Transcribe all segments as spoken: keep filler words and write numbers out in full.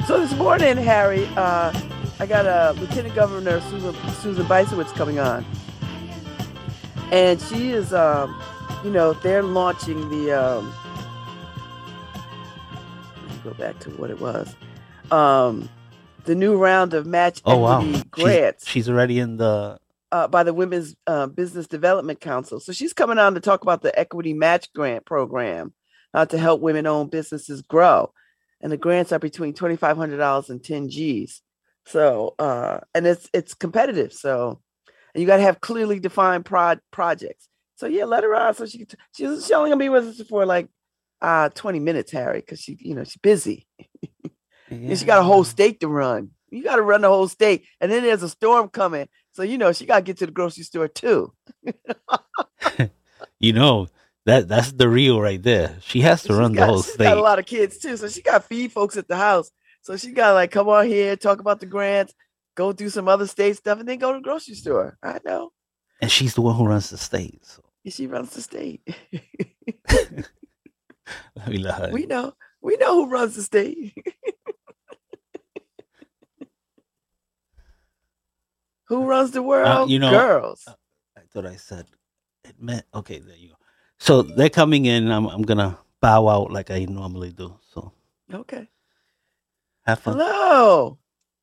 So this morning, Harry, uh, I got a uh, Lieutenant Governor Susan Susan Bysiewicz coming on, and she is, um, you know, they're launching the. Um, let me go back to what it was. Um, the new round of match Oh wow, equity she's grants she's already in the. uh, by the Women's uh, Business Development Council. So she's coming on to talk about the equity match grant program uh, to help women-owned businesses grow. And the grants are between twenty-five hundred dollars and ten G's. So, uh, and it's it's competitive. So, and you got to have clearly defined pro- projects. So yeah, let her on. So she she's she only gonna be with us for like uh twenty minutes, Harry, because she you know she's busy. Yeah. And she got a whole state to run. You got to run the whole state, and then there's a storm coming. So you know she got to get to the grocery store too. You know that that's the real right there. She has to She's run the got whole she's got a state, lot of kids too, so she got to feed folks at the house. So she got to like come on here, talk about the grants, go do some other state stuff, and then go to the grocery store. I know. and she's the one who runs the state. So She runs the state. let me let her. We know. We know who runs the state. Who runs the Uh, world? you know, Girls. uh, I thought I said it meant okay. There you go. So they're coming in. I'm I'm gonna bow out like I normally do. So Okay. have fun. Hello.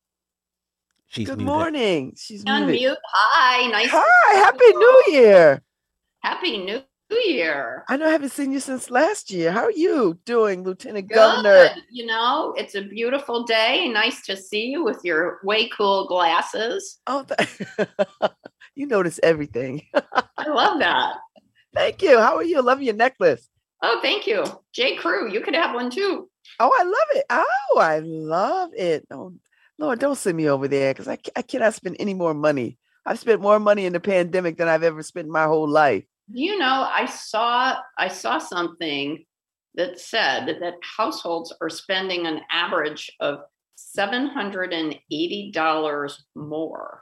She's Good muted. morning. She's muted. Unmute. Hi. Nice. to Hi. see Happy you. New Year. Happy New Year. I know I haven't seen you since last year. How are you doing, Lieutenant Governor? Good. You know, it's a beautiful day. Nice to see you with your way cool glasses. Oh, th- you notice everything. I love that. Thank you. How are you? Love your necklace. Oh, thank you. J. Crew, you could have one too. Oh, I love it. Oh, I love it. Oh, Lord, don't send me over there because I, I cannot spend any more money. I've spent more money in the pandemic than I've ever spent in my whole life. You know, I saw I saw something that said that households are spending an average of seven hundred eighty dollars more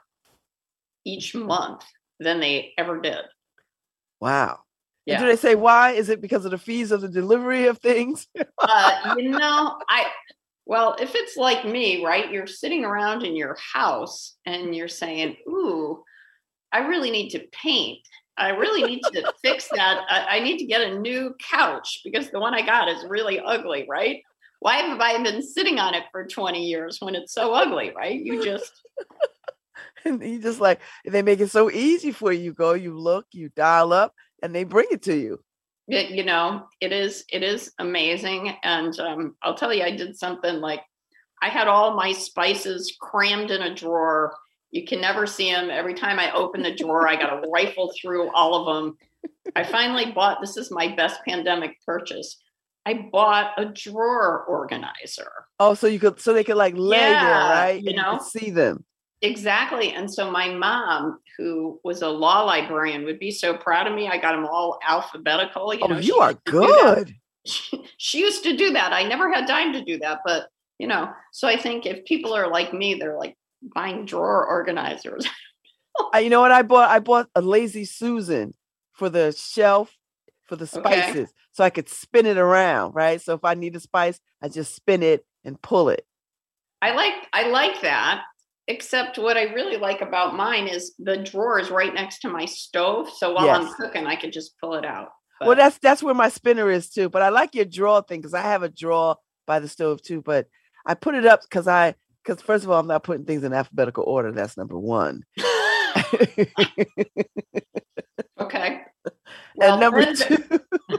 each month than they ever did. Wow. Yeah. And do they say why? Is it because of the fees of the delivery of things? uh, you know, I well, if it's like me, right? You're sitting around in your house and you're saying, "Ooh, I really need to paint. I really need to fix that. I, I need to get a new couch because the one I got is really ugly, right? Why have I been sitting on it for twenty years when it's so ugly, right? You just And you just like, they make it so easy for you. You go, you look, you dial up, and they bring it to you. It, you know, it is it is amazing. And um, I'll tell you, I did something like I had all my spices crammed in a drawer. You can never see them. Every time I open the drawer, I got to rifle through all of them. I finally bought, this is my best pandemic purchase. I bought a drawer organizer. Oh, so you could, so they could like lay Yeah, there, right? you And know? you could see them. Exactly. And so my mom, who was a law librarian, would be so proud of me. I got them all alphabetical. You Oh, know, you she are used to do that. good. She, she used to do that. I never had time to do that. But, you know, so I think if people are like me, they're like buying drawer organizers. Uh, you know what I bought? I bought a Lazy Susan for the shelf for the Okay. spices, so I could spin it around, right? So if I need a spice, I just spin it and pull it. I like I like that. Except what I really like about mine is the drawer is right next to my stove. So while I'm Yes. cooking, I could just pull it out. Well, But that's that's where my spinner is too. But I like your drawer thing because I have a drawer by the stove too. But I put it up because I because first of all, I'm not putting things in alphabetical order. That's number one. okay. Well, And number then- two,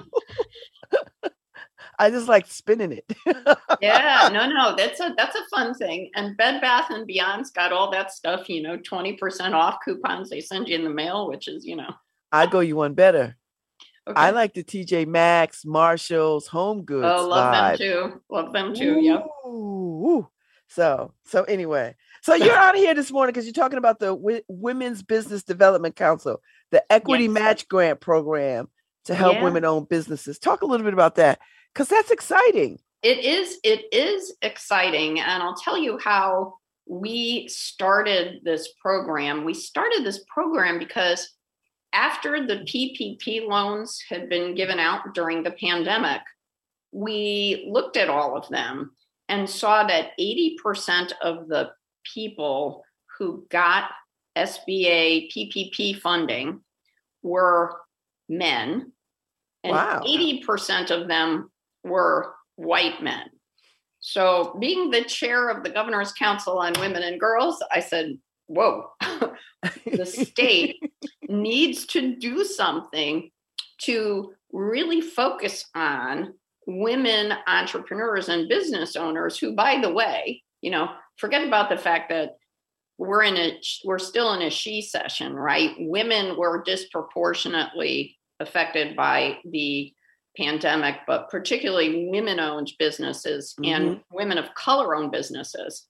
I just like spinning it. yeah, no, no, that's a that's a fun thing. And Bed Bath and Beyond's got all that stuff, you know, twenty percent off coupons they send you in the mail, which is, you know, I go you one better. okay. I like the T J Maxx, Marshalls, Home Goods oh, love vibe. them too. Love them too. Yep. Ooh, ooh. So, so anyway, so you're out here this morning because you're talking about the w- Women's Business Development Council, the Equity Yes. Match Grant Program to help Yeah. women-owned businesses. Talk a little bit about that because that's exciting. It is it is exciting, and I'll tell you how we started this program. We started this program because after the P P P loans had been given out during the pandemic, we looked at all of them and saw that eighty percent of the people who got S B A P P P funding were men, and Wow. eighty percent of them were white men. So being the chair of the Governor's Council on Women and Girls, I said, whoa, the state needs to do something to really focus on women entrepreneurs and business owners who, by the way, you know, forget about the fact that we're in a, we're still in a she session, right? Women were disproportionately affected by the pandemic, but particularly women-owned businesses mm-hmm. and women of color-owned businesses.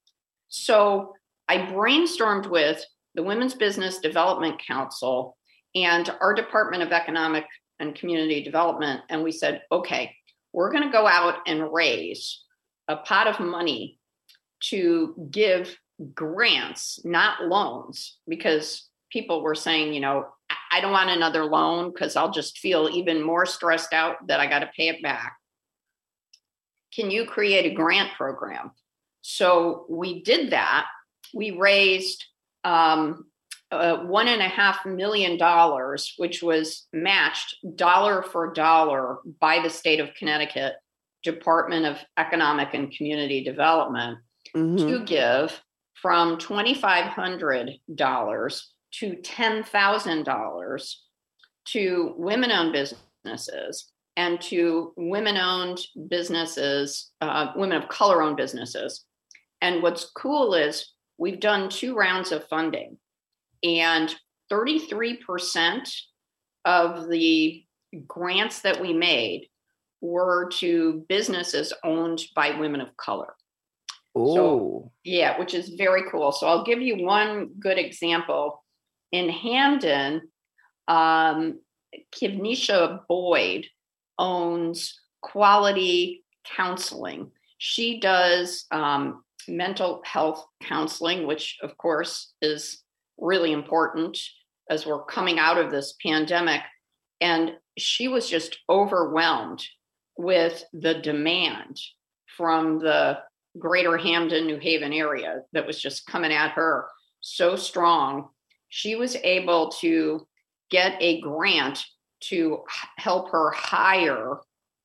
So I brainstormed with the Women's Business Development Council and our Department of Economic and Community Development, and we said, okay, we're going to go out and raise a pot of money to give grants, not loans, because people were saying, you know, I don't want another loan because I'll just feel even more stressed out that I got to pay it back. Can you create a grant program? So we did that. We raised um, uh, one and a half million dollars, which was matched dollar for dollar by the state of Connecticut Department of Economic and Community Development mm-hmm. to give from twenty-five hundred dollars to ten thousand dollars to women-owned businesses and to women-owned businesses, uh, women of color-owned businesses. And what's cool is we've done two rounds of funding, and thirty-three percent of the grants that we made were to businesses owned by women of color. Oh, so, yeah, which is very cool. So I'll give you one good example. In Hamden, um, Kivnisha Boyd owns Quality Counseling. She does um, mental health counseling, which of course is really important as we're coming out of this pandemic. And she was just overwhelmed with the demand from the greater Hamden, New Haven area that was just coming at her so strong. She was able to get a grant to help her hire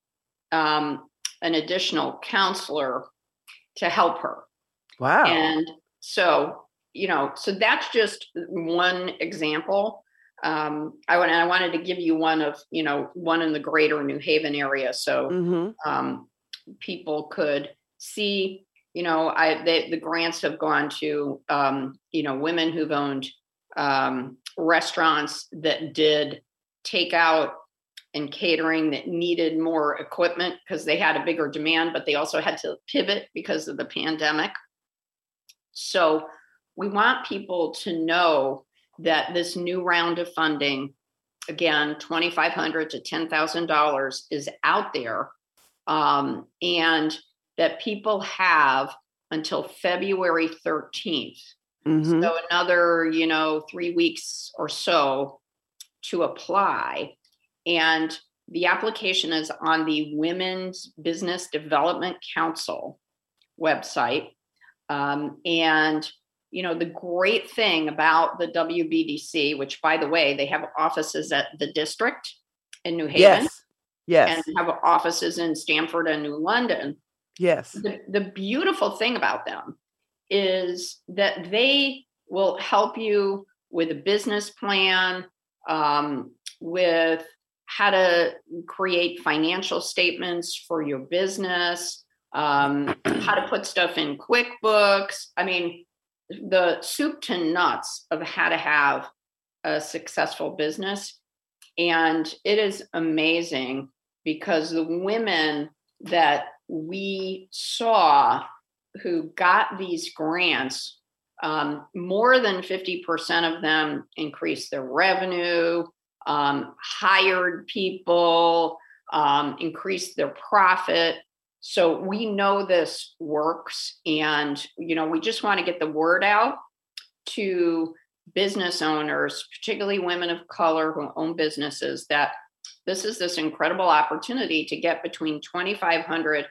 um, an additional counselor to help her. Wow. And so, you know, so that's just one example. Um, I, and I wanted to give you one of, you know, one in the greater New Haven area. So mm-hmm. um, people could see, you know, I they, the grants have gone to, um, you know, women who've owned um, restaurants that did takeout and catering that needed more equipment because they had a bigger demand, but they also had to pivot because of the pandemic. So we want people to know that this new round of funding, again, twenty-five hundred dollars to ten thousand dollars is out there, um, and that people have until February thirteenth. Mm-hmm. So another, you know, three weeks or so to apply. And the application is on the Women's Business Development Council website. Um, and, you know, the great thing about the W B D C, which, by the way, they have offices at the district in New Haven. Yes. Yes. And have offices in Stamford and New London. Yes. The, the beautiful thing about them is that they will help you with a business plan, um, with how to create financial statements for your business, um, how to put stuff in QuickBooks. I mean, the soup to nuts of how to have a successful business. And it is amazing because the women that we saw who got these grants, um, more than fifty percent of them increased their revenue, um, hired people, um, increased their profit. So we know this works. And, you know, we just want to get the word out to business owners, particularly women of color who own businesses, that this is this incredible opportunity to get between twenty-five hundred dollars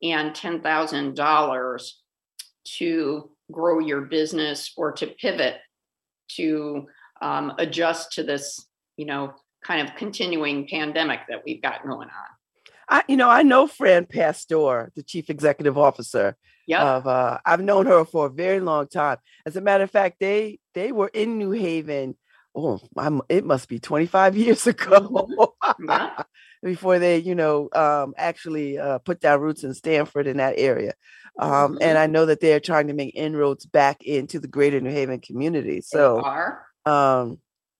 and ten thousand dollars to grow your business or to pivot to um, adjust to this, you know, kind of continuing pandemic that we've got going on. I, you know, I know Fran Pastor, the chief executive officer Yep. of, uh, I've known her for a very long time. As a matter of fact, they, they were in New Haven. Oh, I'm, it must be twenty-five years ago Yeah. before they, you know, um, actually uh, put down roots in Stanford in that area. Um, Mhm. And I know that they're trying to make inroads back into the greater New Haven community. They So, are. um,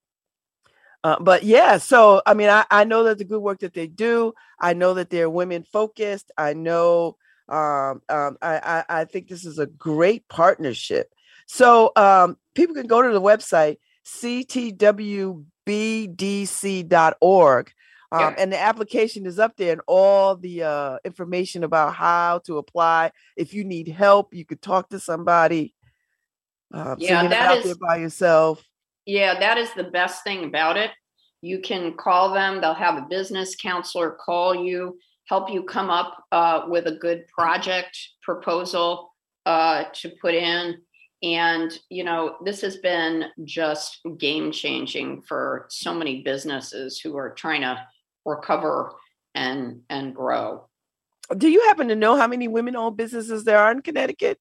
uh, but yeah, so I mean, I, I know that the good work that they do. I know that they're women focused. I know. Um, um, I, I I think this is a great partnership. So um, people can go to the website c t w b d c dot org. Um, Yep. and the application is up there and all the uh, information about how to apply. If you need help, you could talk to somebody. Um, so Yeah, you're not that out there is by yourself. yeah, that is the best thing about it. You can call them, they'll have a business counselor call you, help you come up uh, with a good project proposal uh, to put in. And, you know, this has been just game changing for so many businesses who are trying to recover and and grow. Do you happen to know how many women-owned businesses there are in Connecticut?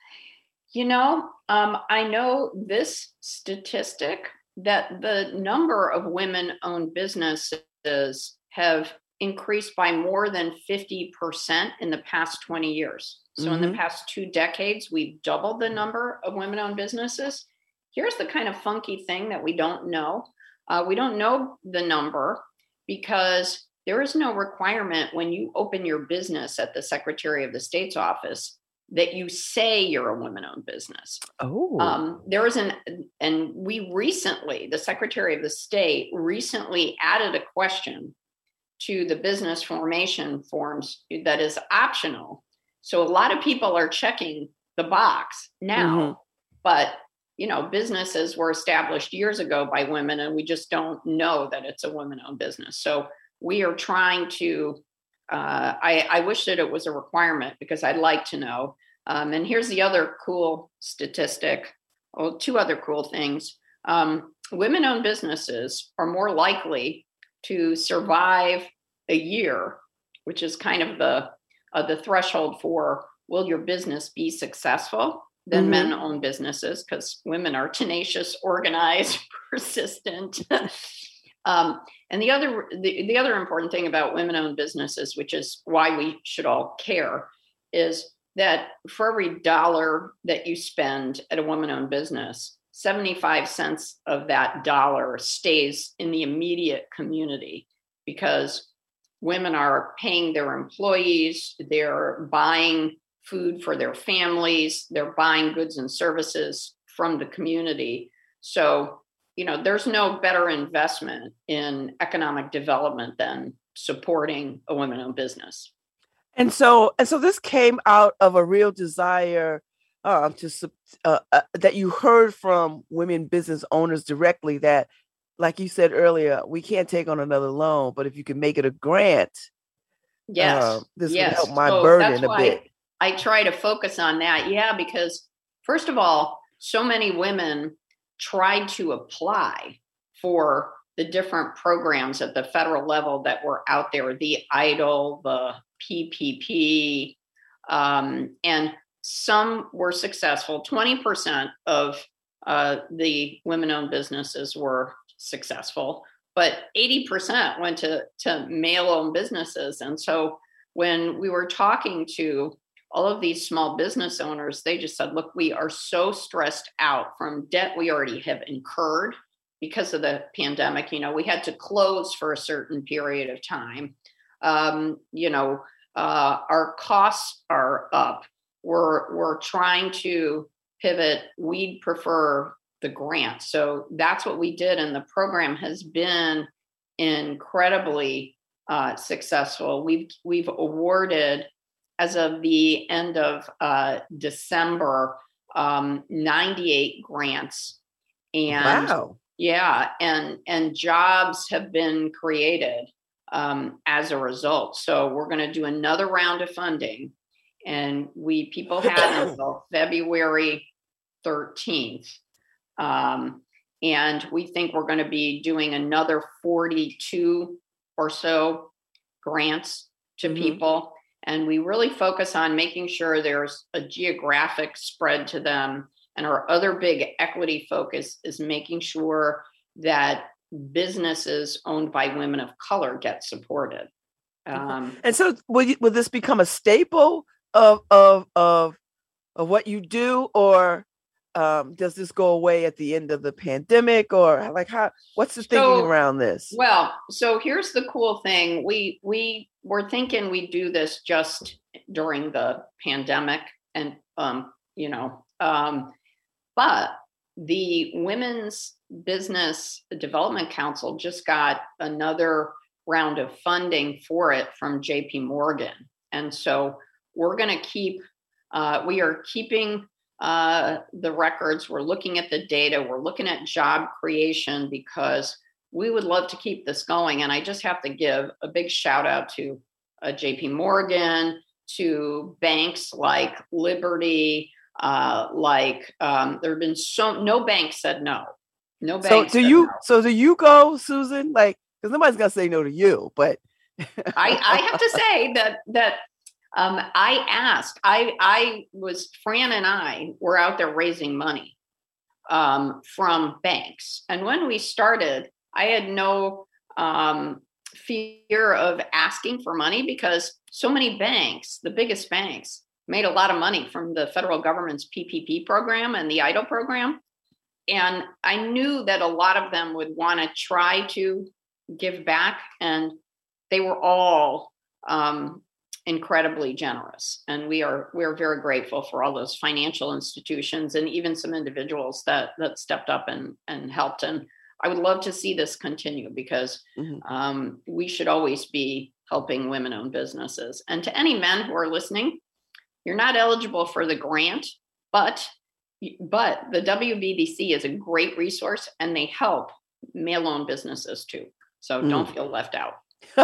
You know, um, I know this statistic that the number of women owned businesses have increased by more than fifty percent in the past twenty years. So, in the Mhm. past two decades, we've doubled the number of women owned businesses. Here's the kind of funky thing that we don't know uh, we don't know the number because there is no requirement when you open your business at the Secretary of the State's office that you say you're a women-owned business. Oh. Um, there is an, and we recently, the Secretary of the State recently added a question to the business formation forms that is optional. So a lot of people are checking the box now, Mhm. but you know, businesses were established years ago by women, and we just don't know that it's a women-owned business. So we are trying to uh, I, I wish that it was a requirement because I'd like to know. Um, and here's the other cool statistic. Well, two other cool things. Um, women-owned businesses are more likely to survive a year, which is kind of the uh, the threshold for will your business be successful than Mhm. men-owned businesses because women are tenacious, organized, persistent. Um, and the other the, the other important thing about women-owned businesses, which is why we should all care, is that for every dollar that you spend at a woman-owned business, seventy-five cents of that dollar stays in the immediate community because women are paying their employees, they're buying food for their families, they're buying goods and services from the community. So you know, there's no better investment in economic development than supporting a women-owned business. And so, and so this came out of a real desire um, to sup- uh, uh, that you heard from women business owners directly that, like you said earlier, we can't take on another loan, but if you can make it a grant, Yes, uh, this would help yes. my So that's burden a bit. why I try to focus on that. Yeah, because first of all, so many women tried to apply for the different programs at the federal level that were out there, the EIDL, the P P P, um, and some were successful. twenty percent of uh, the women-owned businesses were successful, but eighty percent went to, to male-owned businesses. And so when we were talking to all of these small business owners, they just said, look, we are so stressed out from debt we already have incurred because of the pandemic. You know, we had to close for a certain period of time. Um, you know, uh, our costs are up. We're, we're trying to pivot. We'd prefer the grant. So that's what we did. And the program has been incredibly uh, successful. We've, we've awarded, as of the end of uh, December, um, ninety-eight grants, and Wow. yeah, and and jobs have been created um, as a result. So we're going to do another round of funding, And we people had until February thirteenth. Um, and we think we're going to be doing another forty-two or so grants to Mhm. people. And we really focus on making sure there's a geographic spread to them. And our other big equity focus is making sure that businesses owned by women of color get supported. Um, And so will you, will this become a staple of of of of what you do, or um, does this go away at the end of the pandemic, or like how? What's the thinking So, around this? well, so here's the cool thing. We we were thinking we'd do this just during the pandemic, and um, you know, um, but the Women's Business Development Council just got another round of funding for it from J P Morgan. And so we're going to keep, uh, we are keeping uh, the records. We're looking at the data. We're looking at job creation because we would love to keep this going. And I just have to give a big shout out to uh, J P Morgan, to banks like Liberty, uh, like um, there have been so, no bank said no. No So bank do said you? no. So do you go, Susan? Like, because nobody's gonna say no to you, but I, I have to say that that um, I asked. I I was Fran and I were out there raising money um, from banks, and when we started, I had no um, fear of asking for money because so many banks, the biggest banks, made a lot of money from the federal government's P P P program and the EIDL program, and I knew that a lot of them would want to try to give back, and they were all um, incredibly generous, and we are we are very grateful for all those financial institutions and even some individuals that that stepped up and and helped. And I would love to see this continue because Mhm. um, we should always be helping women-owned businesses. And to any men who are listening, you're not eligible for the grant, but but the W B D C is a great resource, and they help male-owned businesses too. So Mm. don't feel left out.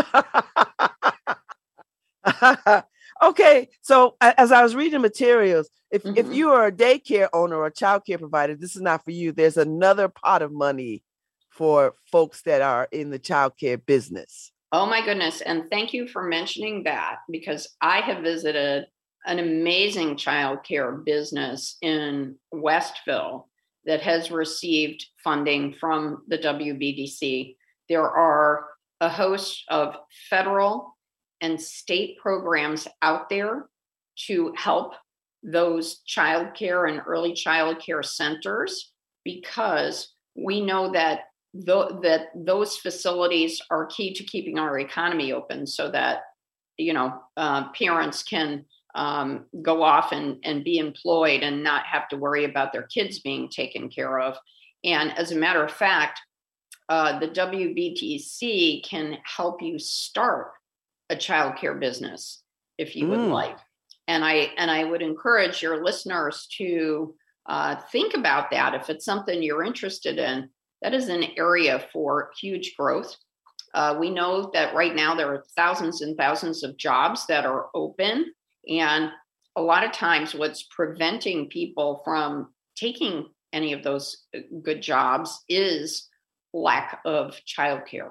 Okay, so a- as I was reading materials, if if Mhm. you are a daycare owner or a childcare provider, this is not for you. There's another pot of money for folks that are in the childcare business. Oh my goodness. And thank you for mentioning that because I have visited an amazing childcare business in Westville that has received funding from the W B D C. There are a host of federal and state programs out there to help those childcare and early childcare centers because we know that Th- that those facilities are key to keeping our economy open so that you know uh, parents can um, go off and, and be employed and not have to worry about their kids being taken care of. And as a matter of fact, uh, the W B D C can help you start a childcare business if you would Mm. like. And I and I would encourage your listeners to uh, think about that if it's something you're interested in. That is an area for huge growth. Uh, we know that right now there are thousands and thousands of jobs that are open. And a lot of times, what's preventing people from taking any of those good jobs is lack of childcare.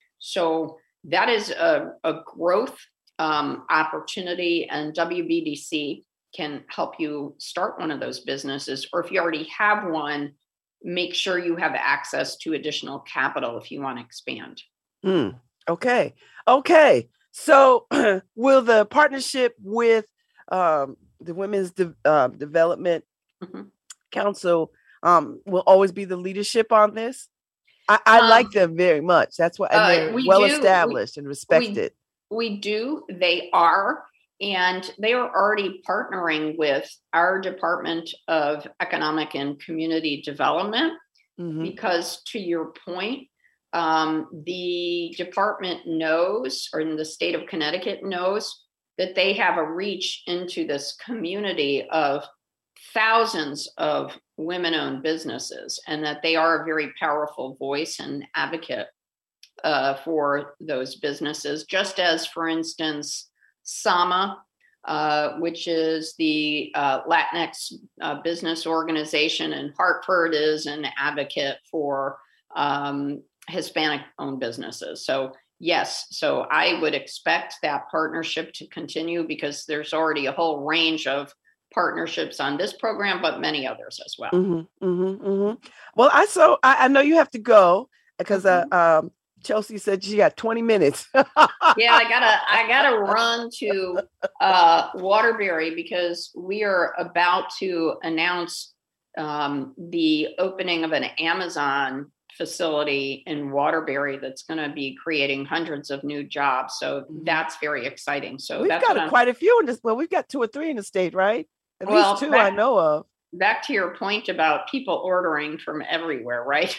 So that is a, a growth um, opportunity, and W B D C can help you start one of those businesses. Or if you already have one, make sure you have access to additional capital if you want to expand. Mm. Okay. Okay. So will the partnership with um, the Women's De- uh, Development Mhm. Council um, will always be the leadership on this? I, I Um, like them very much. That's why, and uh, they're we well do- established and respected. We do. They are. And they are already partnering with our Department of Economic and Community Development Mhm. because, to your point, um, the department knows, or in the state of Connecticut knows, that they have a reach into this community of thousands of women-owned businesses, and that they are a very powerful voice and advocate uh, for those businesses. Just as, for instance, Sama uh, which is the uh, Latinx uh, business organization, and Hartford is an advocate for um, Hispanic-owned businesses. So yes, so I would expect that partnership to continue because there's already a whole range of partnerships on this program, but many others as well. Mm-hmm, mm-hmm, mm-hmm. Well, I so I, I know you have to go because uh, um, Chelsea said she got twenty minutes. Yeah, I gotta I gotta run to uh, Waterbury because we are about to announce um, the opening of an Amazon facility in Waterbury that's going to be creating hundreds of new jobs. So that's very exciting. So we've that's got what quite a few in this. Well, we've got two or three in the state, right? At Well, least two back- I know of. Back to your point about people ordering from everywhere, right?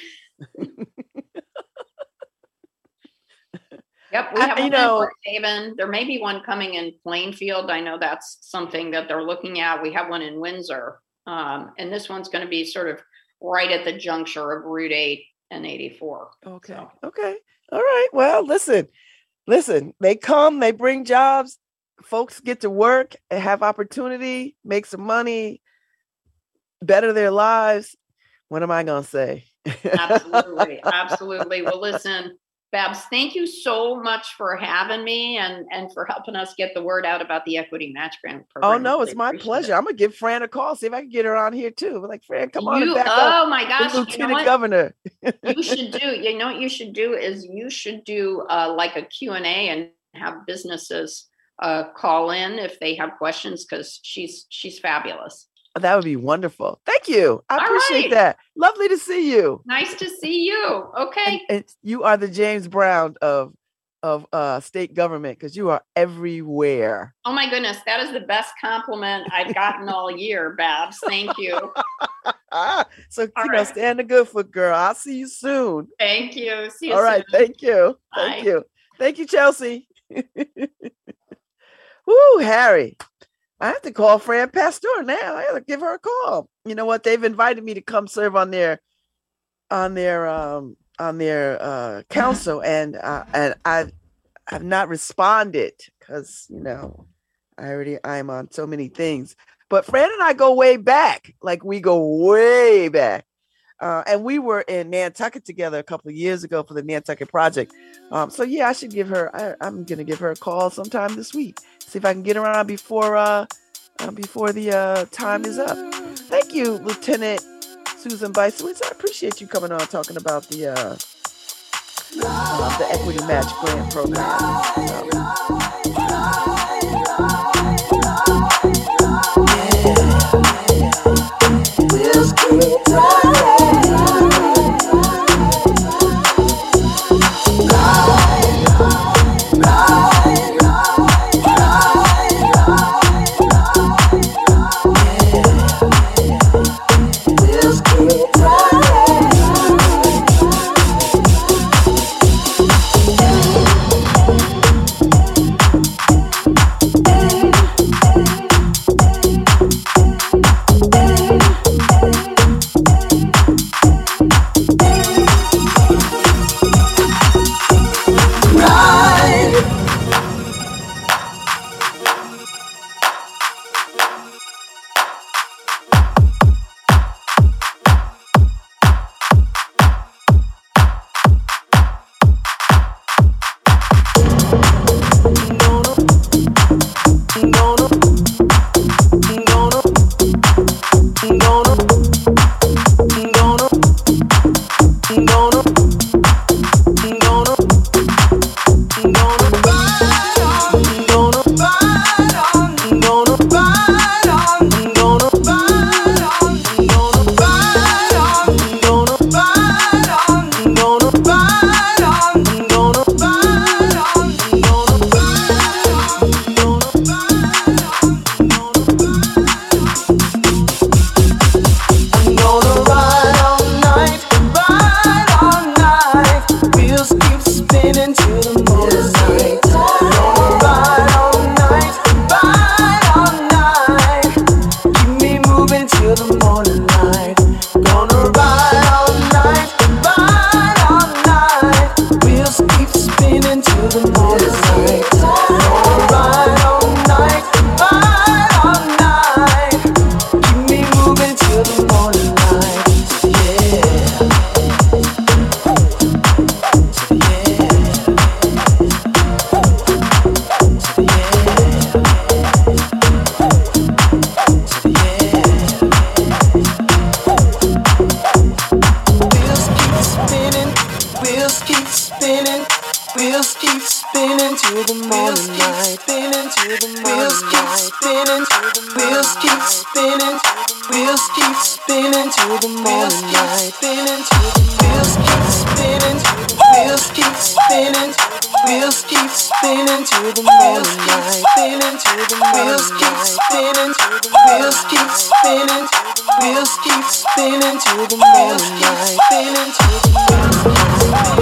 Yep, we I- have you one know- in Port Haven. There may be one coming in Plainfield. I know that's something that they're looking at. We have one in Windsor. Um, and this one's going to be sort of right at the juncture of Route eight and eighty-four. Okay. So. Okay. All right. Well, listen, listen, they come, they bring jobs, folks get to work and have opportunity, make some money, better their lives. What am I going to say? Absolutely. Absolutely. Well, listen, Babs, thank you so much for having me and, and for helping us get the word out about the Equity Match Grant program. Oh, no, Really it's my appreciate pleasure. it. I'm going to give Fran a call, see if I can get her on here too. We're like, Fran, come on You- and back up oh my the gosh. You know lieutenant what? governor. you should do, you know what you should do is you should do uh, like a Q and A and have businesses uh, call in if they have questions because she's she's fabulous. That would be wonderful. Thank you. I All appreciate right. that. Lovely to see you. Nice to see you. Okay. And, and you are the James Brown of of uh, state government because you are everywhere. Oh my goodness, that is the best compliment I've gotten all year, Babs. Thank you. so All you know, right. stand the good foot, girl. I'll see you soon. Thank you. See you All right. soon. Thank you. Thank Bye. you. Thank you, Chelsea. Woo, Harry. I have to call Fran Pastor now. I have to give her a call. You know what? They've invited me to come serve on their on their um on their uh council, and uh, and I've I've not responded because you know I already I'm on so many things. But Fran and I go way back, like we go way back. Uh, and we were in Nantucket together a couple of years ago for the Nantucket Project. Um, so yeah, I should give her. I, I'm gonna give her a call sometime this week. See if I can get her on before uh, uh before the uh, time is up. Thank you, Lieutenant Susan Bysowitz. I appreciate you coming on talking about the uh, uh, the Equity Match Grant Program. So, Wheels keep spinning, wheels keep spinning to the morning light. Spinning to the wheels keep spinning, wheels keep spinning, wheels keep spinning to the morning light. Spinning to the wheels keep spinning, wheels keep spinning, wheels keep spinning to the morning light. Spinning to the wheels keep spinning, wheels keep spinning, wheels keep spinning to the morning light. Spinning to the morning light.